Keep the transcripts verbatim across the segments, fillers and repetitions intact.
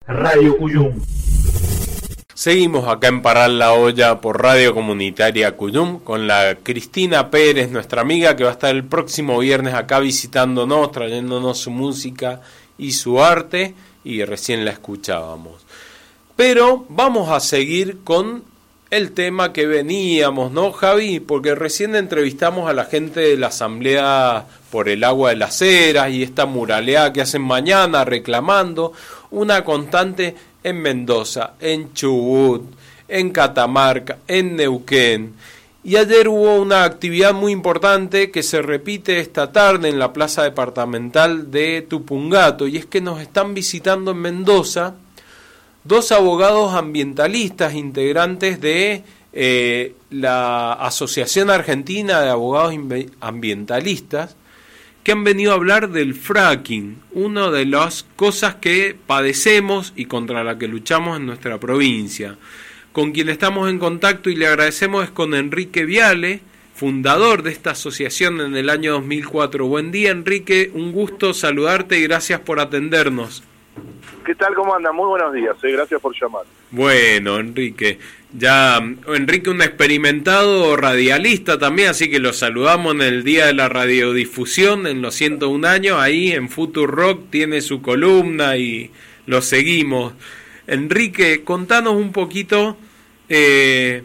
Radio Cuyum. Seguimos acá en Parar la Olla por Radio Comunitaria Cuyum con la Cristina Pérez, nuestra amiga, que va a estar el próximo viernes acá visitándonos, trayéndonos su música y su arte, y recién la escuchábamos. Pero vamos a seguir con el tema que veníamos, ¿no, Javi? Porque recién entrevistamos a la gente de la Asamblea por el Agua de las Heras y esta muraleada que hacen mañana reclamando una constante en Mendoza, en Chubut, en Catamarca, en Neuquén. Y ayer hubo una actividad muy importante que se repite esta tarde en la Plaza Departamental de Tupungato, y es que nos están visitando en Mendoza dos abogados ambientalistas integrantes de eh, la Asociación Argentina de Abogados Ambientalistas, que han venido a hablar del fracking, una de las cosas que padecemos y contra la que luchamos en nuestra provincia. Con quien estamos en contacto y le agradecemos es con Enrique Viale, fundador de esta asociación en el año dos mil cuatro. Buen día, Enrique, un gusto saludarte y gracias por atendernos. ¿Qué tal? ¿Cómo anda? Muy buenos días, eh, gracias por llamar. Bueno, Enrique, ya Enrique un experimentado radialista también, así que lo saludamos en el Día de la Radiodifusión, en los ciento un años, ahí en Futurock tiene su columna y lo seguimos. Enrique, contanos un poquito eh,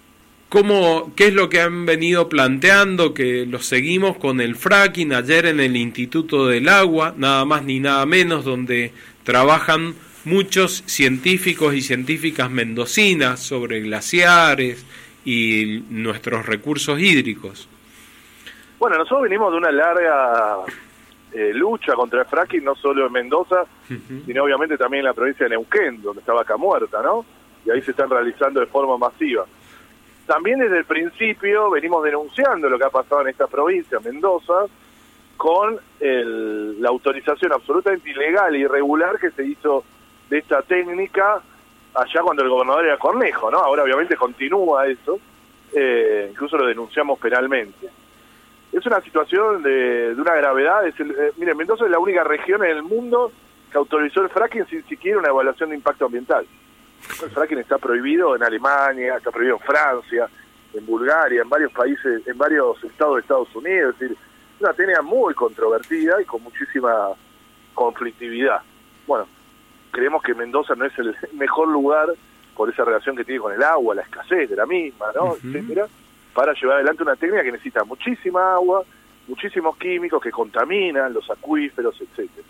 cómo, qué es lo que han venido planteando, que lo seguimos con el fracking ayer en el Instituto del Agua, nada más ni nada menos, donde trabajan muchos científicos y científicas mendocinas sobre glaciares y nuestros recursos hídricos. Bueno, nosotros venimos de una larga eh, lucha contra el fracking, no solo en Mendoza, uh-huh. sino obviamente también en la provincia de Neuquén, donde está Vaca Muerta, ¿no? Y ahí se están realizando de forma masiva. También desde el principio venimos denunciando lo que ha pasado en esta provincia, Mendoza, con el, la autorización absolutamente ilegal e irregular que se hizo de esta técnica allá cuando el gobernador era Cornejo, ¿no? Ahora obviamente continúa eso, eh, incluso lo denunciamos penalmente. Es una situación de, de una gravedad. Es el, eh, miren, Mendoza es la única región en el mundo que autorizó el fracking sin siquiera una evaluación de impacto ambiental. El fracking está prohibido en Alemania, está prohibido en Francia, en Bulgaria, en varios países, en varios estados de Estados Unidos. Es decir, es una técnica muy controvertida y con muchísima conflictividad. Bueno, creemos que Mendoza no es el mejor lugar por esa relación que tiene con el agua, la escasez de la misma, ¿no? Uh-huh. etcétera, para llevar adelante una técnica que necesita muchísima agua, muchísimos químicos que contaminan los acuíferos, etcétera.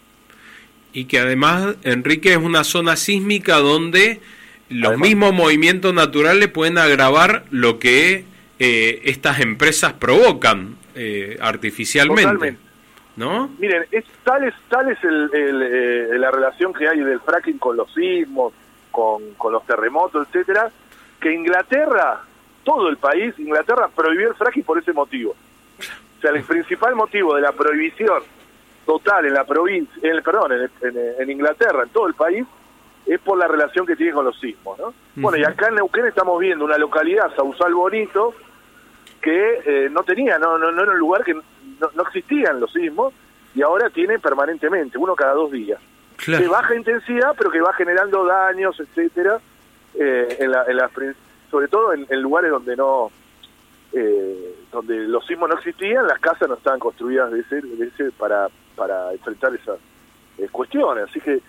Y que además, Enrique, es una zona sísmica donde los además, mismos movimientos naturales pueden agravar lo que eh, estas empresas provocan eh, artificialmente. Totalmente. ¿No? Miren, es, tal es, tal es el, el, eh, la relación que hay del fracking con los sismos, con, con los terremotos, etcétera, que Inglaterra, todo el país, Inglaterra prohibió el fracking por ese motivo. O sea, el principal motivo de la prohibición total en la provincia, en el, perdón, en, en, en Inglaterra, en todo el país, es por la relación que tiene con los sismos, ¿no? Uh-huh. Bueno, y acá en Neuquén estamos viendo una localidad, Sausal Bonito, que eh, no tenía, no, no, no era un lugar que no, no existían los sismos, y ahora tiene permanentemente, uno cada dos días. Claro. De baja intensidad, pero que va generando daños, etcétera, eh, en la, en la, sobre todo en, en lugares donde no, eh, donde los sismos no existían, las casas no estaban construidas de ese, de ese para, para enfrentar esas eh, cuestiones. Así que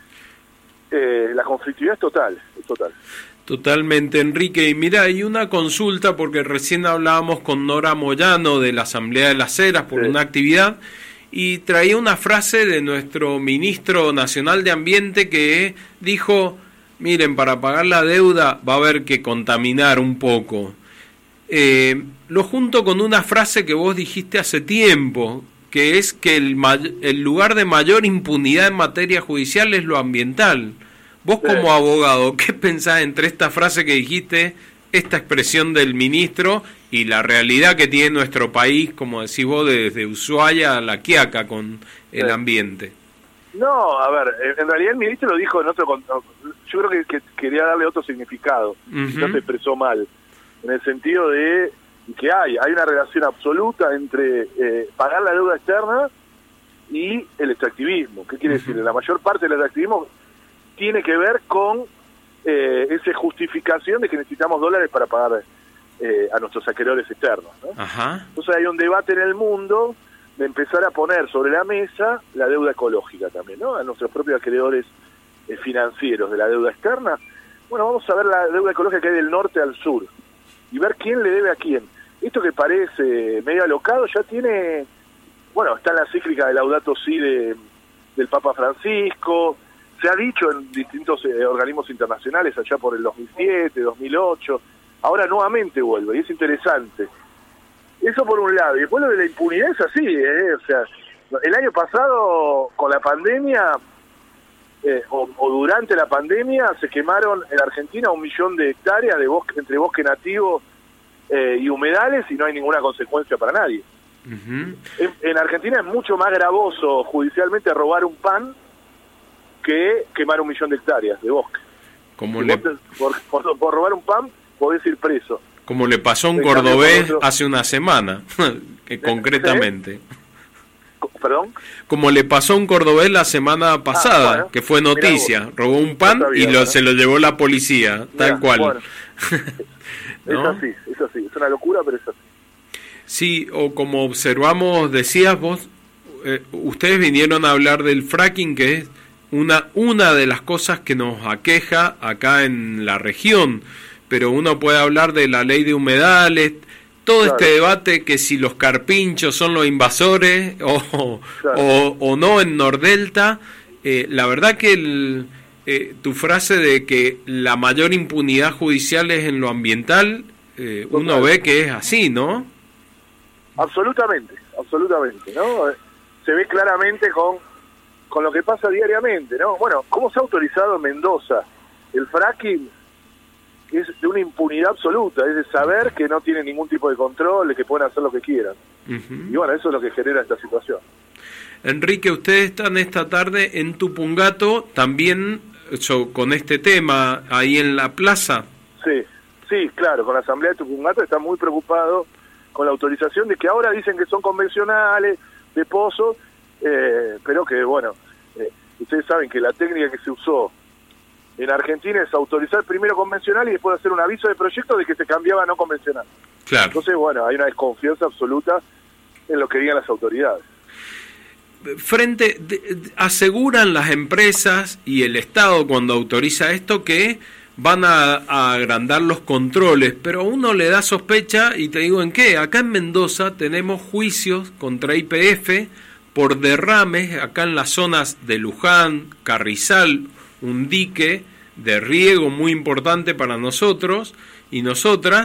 eh, la conflictividad es total, es total. Totalmente, Enrique. Y mira, hay una consulta, porque recién hablábamos con Nora Moyano de la Asamblea de las Heras por sí. una actividad, y traía una frase de nuestro ministro nacional de Ambiente que dijo, miren, para pagar la deuda va a haber que contaminar un poco. Eh, lo junto con una frase que vos dijiste hace tiempo, que es que el, may- el lugar de mayor impunidad en materia judicial es lo ambiental. Vos como sí. abogado, ¿qué pensás entre esta frase que dijiste, esta expresión del ministro y la realidad que tiene nuestro país, como decís vos, desde Ushuaia a La Quiaca con el sí. ambiente? No, a ver, en realidad el ministro lo dijo en otro... Yo creo que, que quería darle otro significado, uh-huh. no se expresó mal, en el sentido de que hay hay una relación absoluta entre eh, pagar la deuda externa y el extractivismo. ¿Qué quiere uh-huh. decir? La mayor parte del extractivismo tiene que ver con eh, esa justificación de que necesitamos dólares para pagar eh, a nuestros acreedores externos, ¿no? Ajá. Entonces hay un debate en el mundo de empezar a poner sobre la mesa la deuda ecológica también, ¿no? A nuestros propios acreedores eh, financieros de la deuda externa. Bueno, vamos a ver la deuda ecológica que hay del norte al sur y ver quién le debe a quién. Esto que parece medio alocado ya tiene, bueno, está en la cíclica de Laudato Si de, del Papa Francisco, se ha dicho en distintos eh, organismos internacionales allá por el dos mil siete, dos mil ocho, ahora nuevamente vuelve, y es interesante. Eso por un lado, y después lo de la impunidad es así, ¿eh? O sea, el año pasado con la pandemia, eh, o, o durante la pandemia, se quemaron en Argentina un millón de hectáreas de bosque, entre bosque nativo eh, y humedales, y no hay ninguna consecuencia para nadie. Uh-huh. en, en Argentina es mucho más gravoso judicialmente robar un pan que quemar un millón de hectáreas de bosque. Como le... te, por, por, por robar un pan podés ir preso. Como le pasó a un cordobés hace una semana, que concretamente. ¿Eh? ¿Perdón? Como le pasó a un cordobés la semana pasada, ah, bueno, que fue noticia, robó un pan no sabía, y lo, ¿no? se lo llevó la policía, mirá, tal cual. Bueno. ¿No? Es así, es así, es una locura, pero es así. Sí, o como observamos, decías vos, eh, ustedes vinieron a hablar del fracking, que es una, una de las cosas que nos aqueja acá en la región, pero uno puede hablar de la ley de humedales, todo claro. este debate que si los carpinchos son los invasores o, claro. o, o no en Nordelta, eh, la verdad que el, eh, tu frase de que la mayor impunidad judicial es en lo ambiental, eh, uno ve que es así, ¿no? Absolutamente, absolutamente, ¿no? Se ve claramente con, con lo que pasa diariamente, ¿no? Bueno, ¿cómo se ha autorizado en Mendoza el fracking? Es de una impunidad absoluta, es de saber que no tienen ningún tipo de control, que pueden hacer lo que quieran. Uh-huh. Y bueno, eso es lo que genera esta situación. Enrique, ustedes están esta tarde en Tupungato, también so, con este tema, ahí en la plaza. Sí, sí, claro, con la Asamblea de Tupungato está muy preocupado con la autorización de que ahora dicen que son convencionales, de pozo, eh, pero que, bueno, eh, ustedes saben que la técnica que se usó en Argentina es autorizar primero convencional y después hacer un aviso de proyecto de que se cambiaba a no convencional. Claro. Entonces, bueno, hay una desconfianza absoluta en lo que digan las autoridades. Frente, de, de, aseguran las empresas y el Estado cuando autoriza esto que van a, a agrandar los controles, pero uno le da sospecha, y te digo en qué, acá en Mendoza tenemos juicios contra Y P F por derrames, acá en las zonas de Luján, Carrizal, un dique de riego muy importante para nosotros y nosotras,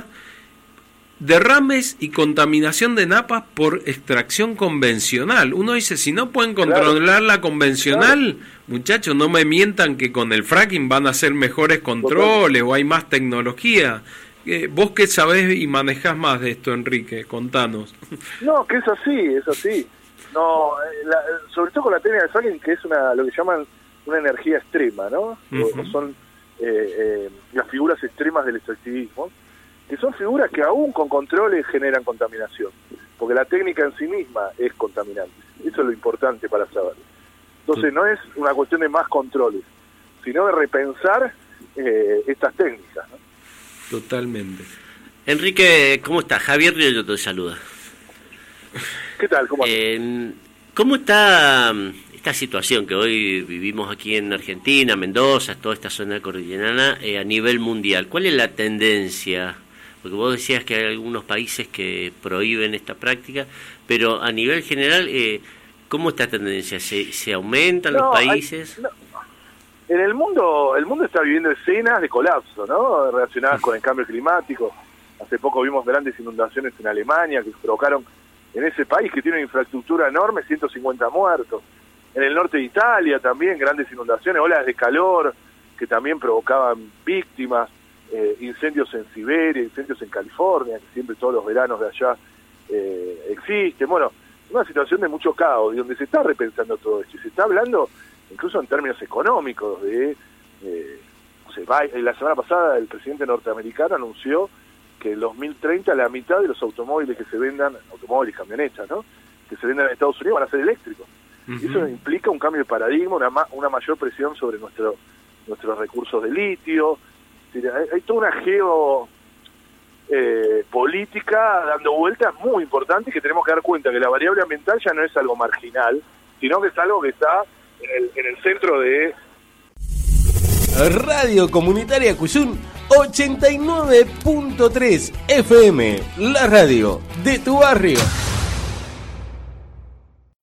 derrames y contaminación de napas por extracción convencional. Uno dice, si no pueden controlar claro. la convencional, claro. muchachos, no me mientan que con el fracking van a hacer mejores controles o hay más tecnología. Eh, vos que sabés y manejás más de esto, Enrique, contanos. No, que es así, es así. No, la, sobre todo con la técnica de fracking, que es una lo que llaman una energía extrema, ¿no? Uh-huh. O son eh, eh, las figuras extremas del extractivismo, que son figuras que aún con controles generan contaminación, porque la técnica en sí misma es contaminante. Eso es lo importante para saber. Entonces no es una cuestión de más controles, sino de repensar eh, estas técnicas, ¿no? Totalmente. Enrique, ¿cómo estás? Javier Riollo te saluda. ¿Qué tal? ¿Cómo, eh, ¿Cómo está esta situación que hoy vivimos aquí en Argentina, Mendoza, toda esta zona cordillerana, eh, a nivel mundial? ¿Cuál es la tendencia? Porque vos decías que hay algunos países que prohíben esta práctica, pero a nivel general, eh, ¿cómo está la tendencia? ¿Se, se aumentan no, los países? Hay, no. En el mundo, el mundo está viviendo escenas de colapso, ¿no? Relacionadas con el cambio climático. Hace poco vimos grandes inundaciones en Alemania que provocaron en ese país, que tiene una infraestructura enorme, ciento cincuenta muertos. En el norte de Italia también grandes inundaciones, olas de calor que también provocaban víctimas, eh, incendios en Siberia, incendios en California, que siempre todos los veranos de allá eh, existen. Bueno, una situación de mucho caos, y donde se está repensando todo esto, y se está hablando incluso en términos económicos. De eh, se va, la semana pasada el presidente norteamericano anunció que en dos mil treinta la mitad de los automóviles que se vendan, automóviles, camionetas, ¿no?, que se vendan en Estados Unidos van a ser eléctricos. Uh-huh. Y eso implica un cambio de paradigma, una, ma una mayor presión sobre nuestro nuestros recursos de litio. Hay, hay toda una geo eh, política dando vueltas muy importantes, que tenemos que dar cuenta que la variable ambiental ya no es algo marginal, sino que es algo que está en el, en el centro de... Radio Comunitaria Cuyum ochenta y nueve punto tres F M, la radio de tu barrio.